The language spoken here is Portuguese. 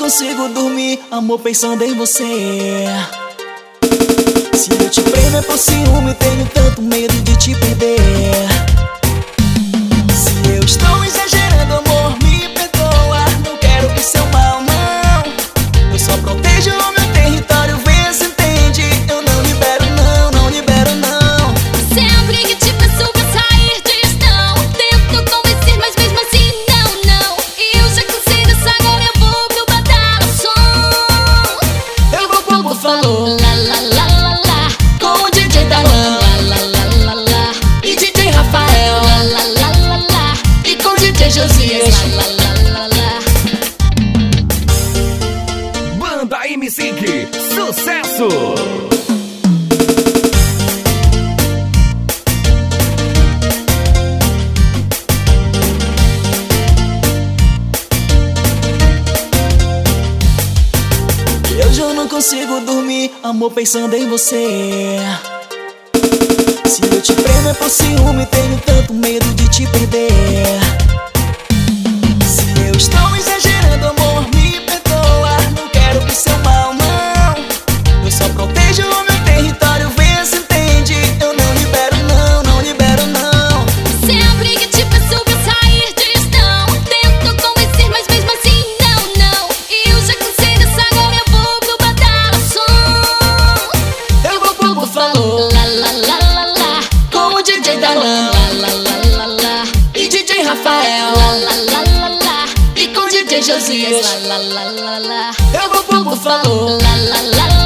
consigo dormir, amor, pensando em você. Se eu te prendo é por ciúme, tenho tanto medo de te perder. Se eu estou exagerando, amor, me perdoa. Não quero o seu mal, não. Eu só protejo o meu território, vê se entende. Eu não libero não, não libero não. Sempre que te peço pra sair disso, não. Tento convencer, mas mesmo assim não, não. Eu já cansei dessa, agora eu vou pro badalo som. Eu vou pro Búfalo, Lá, lá, lá, lá, lá. com o DJ Darlan, Lá, lá, lá, lá, lá. e DJ Rafael, Lá, lá, lá, lá, lá. e com o DJ Josias. Lá, lá, lá, lá, lá. Banda M5, sucesso! Eu já não consigo dormir, amor, pensando em você. Se eu te prendo é por ciúme, tenho tanto medo de te perder. Se eu estou exagerando, amor, me perdoa. Não quero o seu mal, não. Eu só protejo o meu território, vê se entende. Eu não libero não, não libero não. Sempre que te peço pra sair disso, não. Tento convencer, mas mesmo assim não, não. Eu já cansei dessa, agora eu vou pro badalo som. Eu vou pro Búfalo, Lá, lá, lá, lá, lá. com o DJ Darlan, Lá, lá, lá, lá, lá. e DJ Rafael, Lá, lá, lá, lá, lá. e com o DJ Josias. Lá, lá, lá, lá, lá. Eu vou pro Búfalo, Lá, lá, lá, lá.